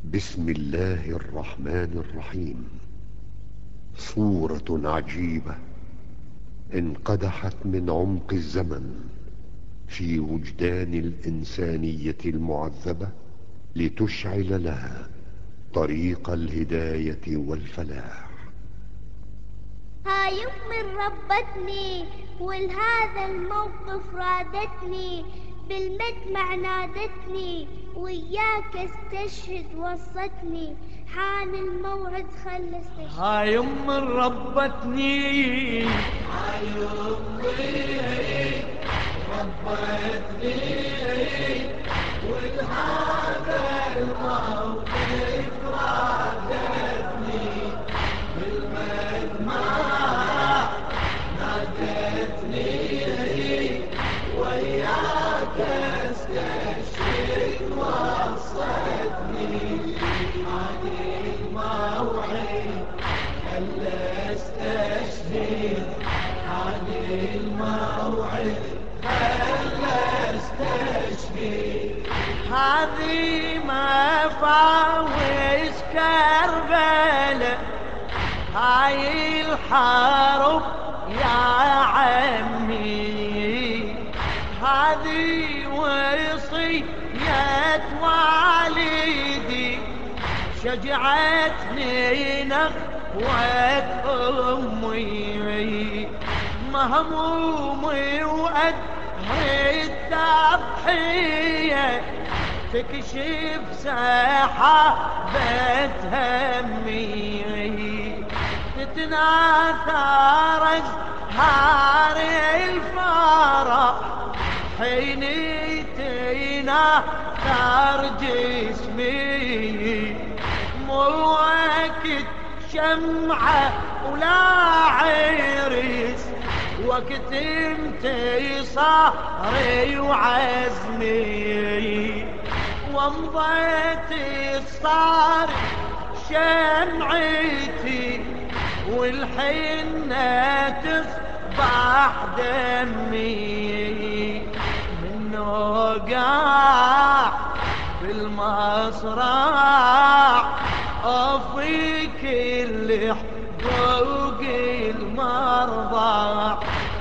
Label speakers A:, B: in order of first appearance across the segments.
A: بسم الله الرحمن الرحيم. صورة عجيبة انقدحت من عمق الزمن في وجدان الإنسانية المعذبة لتشعل لها طريق الهداية والفلاح.
B: هاي أمي ربتني ولهذا الموقف رادتني، بالمدمع نادتني وياك استشهد وصتني، حان الموعد خل استشهد.
C: هاي أمي ربتني، هاي أمي ربتني ولهذا الموقف رادتني، بالمدمع نادتني وياك استشهد وصتني، هذه الموعد خلى استشهد، هذه الموعد خلى استشهد، هذه مفاوز كربلاء، هاي الحرب يا عمي، هذه وصية والدي شجعتني نخوة أمي، مهمومي وأدري التضحية تكشف سحابة همي، تتناثر أزهار الفرح حين تناثر جسمي، مو وقت شمعة ولا عرس، وقت انتصاري وعزمي، وامضيت الصار شمعتي والحنة تصبح دمي، من وقع في المصرع في كل حقوق المرضى،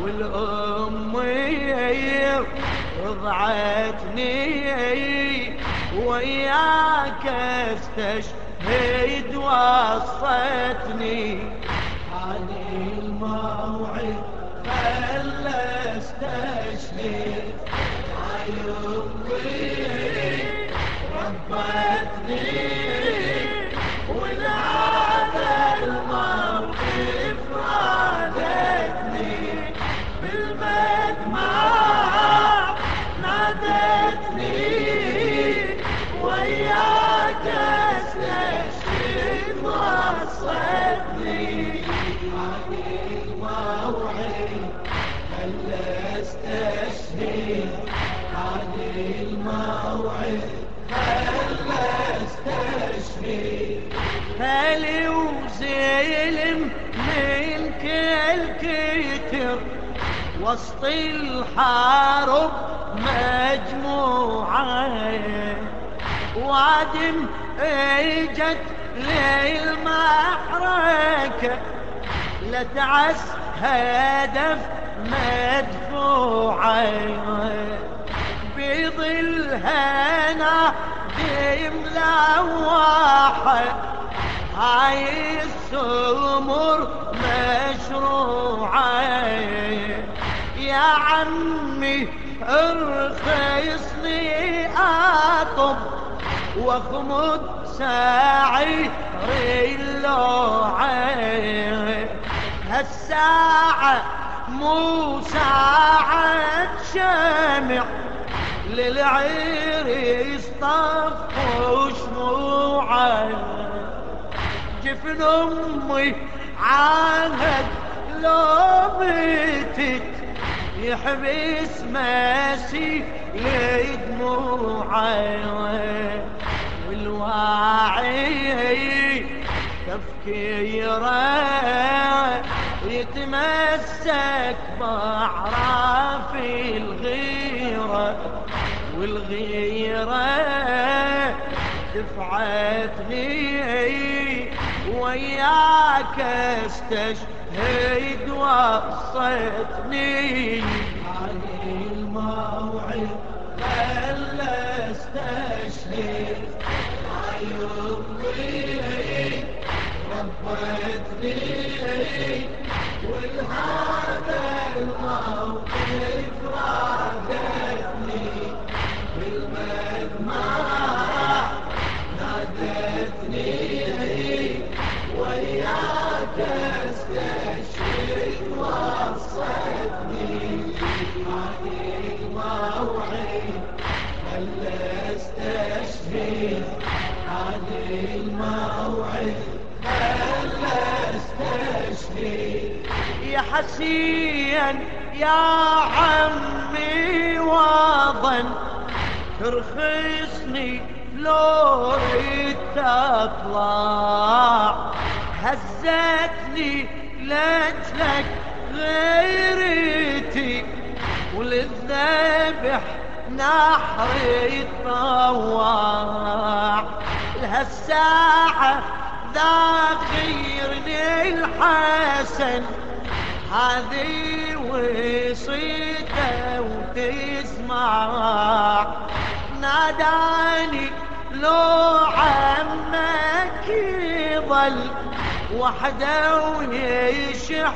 C: والأمي رضعتني وياك استشهد وصتني، هذه الموعد خلى استشهد، هاي أمي ربتني ولهذا الموقف رادتني، بالمدمع نادتني وياك استشهد وصتني، هذه الموعد خلى استشهد، هذه الموعد خلى استشهد، هلي وزلم من كل كتر وسط الحرب مجموعة، وادم اجت للمعركة لتعس هدف مدفوعة، بظلها نادي ملوحة، هاي السمر مشروعة، يا عمي ارخصني اطب واخمد ساعي اللوعة، هالساعة مو ساعة شمع للعريس طفوا شموعه، جفن امي عاهد لو بتت يحبس ماسي لدموعه، والواعي تفكيره يتمسك بأعراف الغيرة، والغيرة دفعتني وياك استشهد وصيتني عن الموعد خلى استشهد عيوني ربتني والهذا الموقف رادتني بالمدمع نادتني وياك استشهد وصتني عن الموعد خلى استشهد عن الموعد خلى استشهد يا حسين يا عمي وظن ترخصني لو ريت اطلع هزتني لاجلك غيرتي وللذبح نحري طواع لهالساعة ذاخرني الحسن هذه وصيته وتسمع ناداني لو عمك يظل وحده ويشح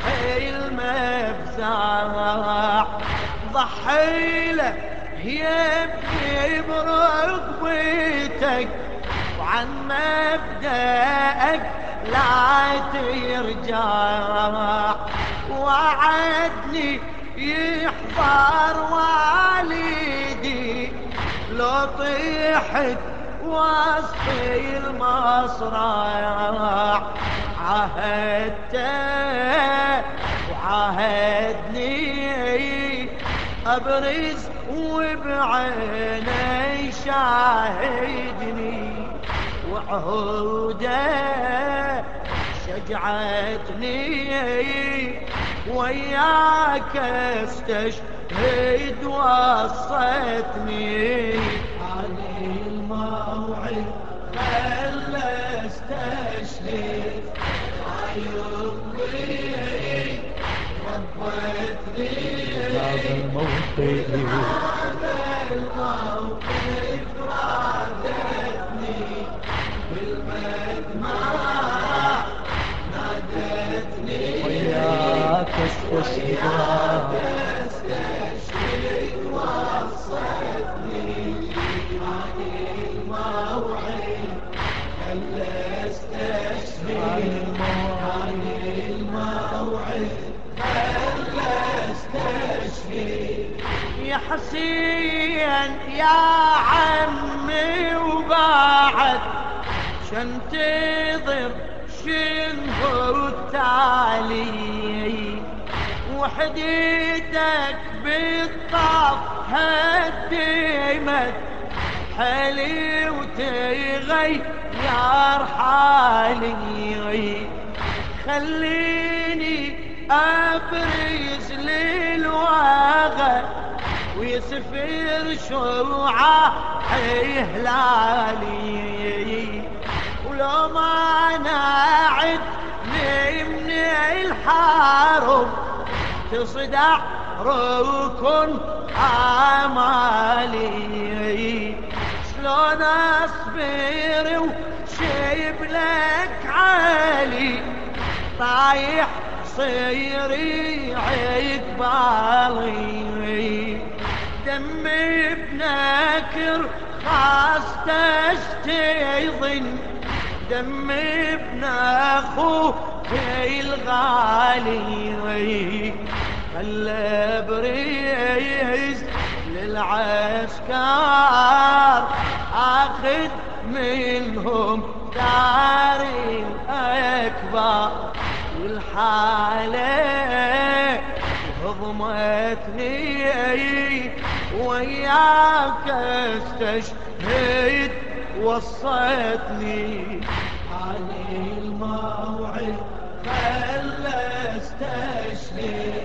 C: المفزع ضحيله يبكي برقبتك وعن مبدأك لا ترجع وعدني يحضر والدي لو طيحت وسط المصرع عهدته وعهدني أبرز وبعيني شاهدني وعهوده شجعتني وياك استشهد وصتني عن الموعد خلى استشهد عيوني ربتني هذا الموقف رادتني بالمدمع نادتني وياك استشهد وصتني عن الموعد خلى استشهد عن الموعد خلى استشهد يا حسين يا عمي وبعد شنتظر شنو التالي وحديدك بالطاف هدمت حالي وتغير حالي خليني ابرز للواغى ويسفر شرعه هلالي ولو ما نعد من الحرب تصدع ركن امالي شلون اصبر وشيب لك عالي طايح صيري عقبالي دمي بنكر خاص تشتيظن دمي ابن اخوك الغالي خلى بريز للعسكر اخذ منهم داري اكبر والحالة هضمتني وياك استشهد وصيتني عن الموعد خلى استشهد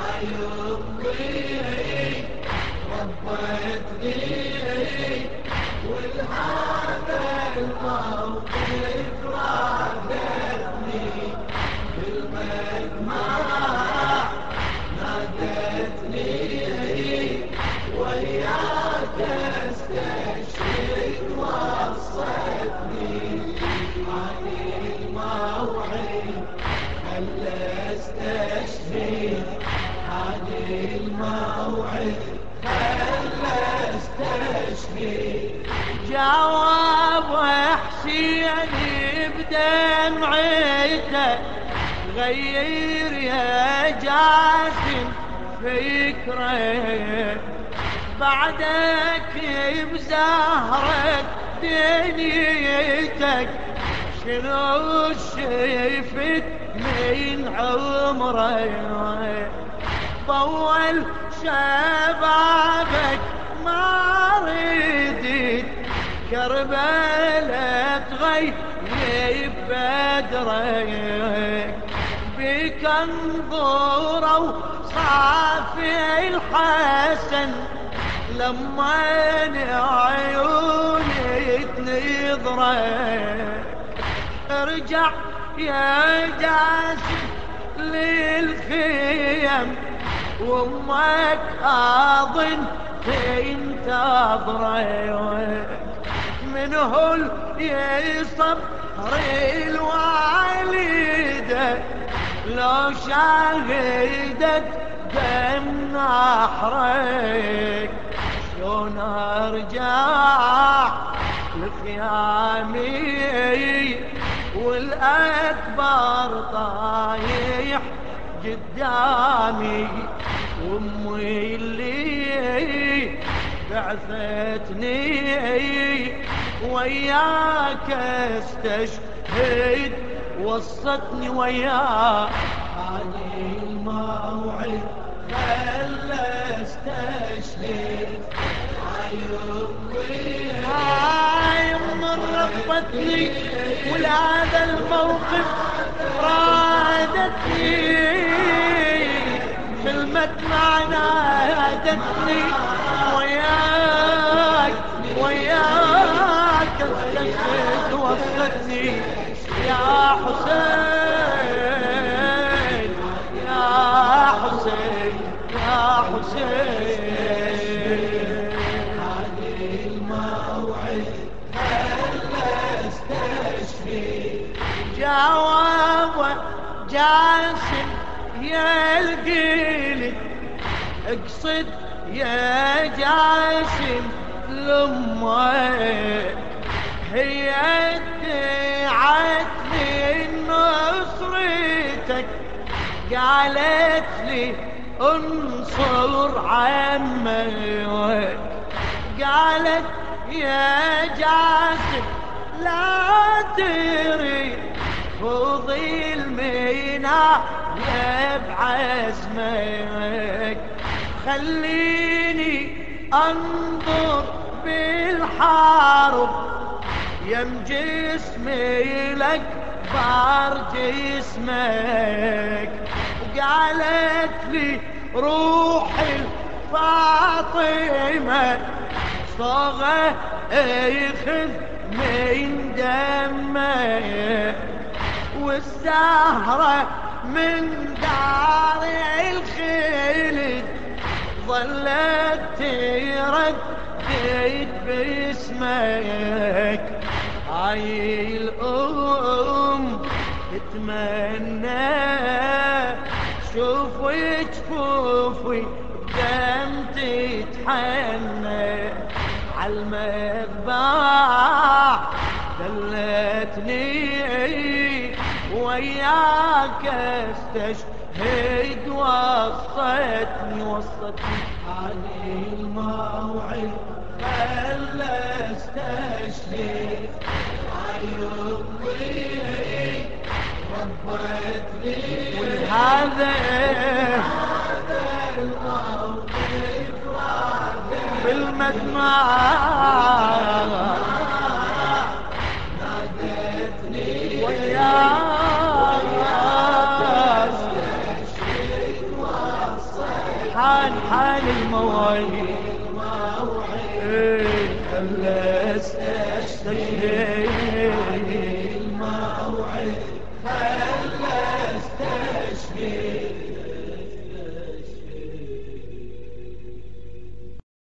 C: عيوني ربتني والهذا الموقف رادتني بالمجمع نادتني وياك استشهد وصتني عن الموعد خلى استشهد عن الموعد خلى استشهد جواب حسين بدمعته غير يا جاسم فكره بعدك بزهرة دنيتك شنو شفت من عمرك طول شبابك ما ردت كربلاء تغيب بدرك بك انظروا صافي الحسن لما عيوني تنظرك ارجع يا جاسم للخيم وامك اظن تنتظرك من هو يصبر الوالده لو شاهدت دم نحرك شلون ارجع لخيامي والاكبر طايح قدامي وامي اللي بعثتني وياك استشهد وصتني وياك عن الموعد خلى استشهد عيوم ربتني ولهذا الموقف رادتني في المدمع نادتني وياك استشهد وصلتني يا حسين يا حسين يا حسين هذه الموعد خلى استشهد جواب جاسم يا القيل اقصد يا جاسم لامك هي ادعت لي نصرتك قالت لي انصر عمك قالت يا جاسم لا تريد فضي المينا بعزمك خليني انظر بالحارب يم جسمي لك بار جسمك وقالت لي روحي فاطمة صاغة يخذ من دمك والسهرة من دار الخلد ظلت تردد باسمك هاي الأم تتمنى شوفي جفوفي بدم تتحنى عالمذبح دلتني وياك استشهد وصتني عن الموعد خلى استشهد عيوني ربتني ولهذا الموقف بالمدمع نادتني وياك حال المواعيد خلى استشهد الموعد خلى استشهد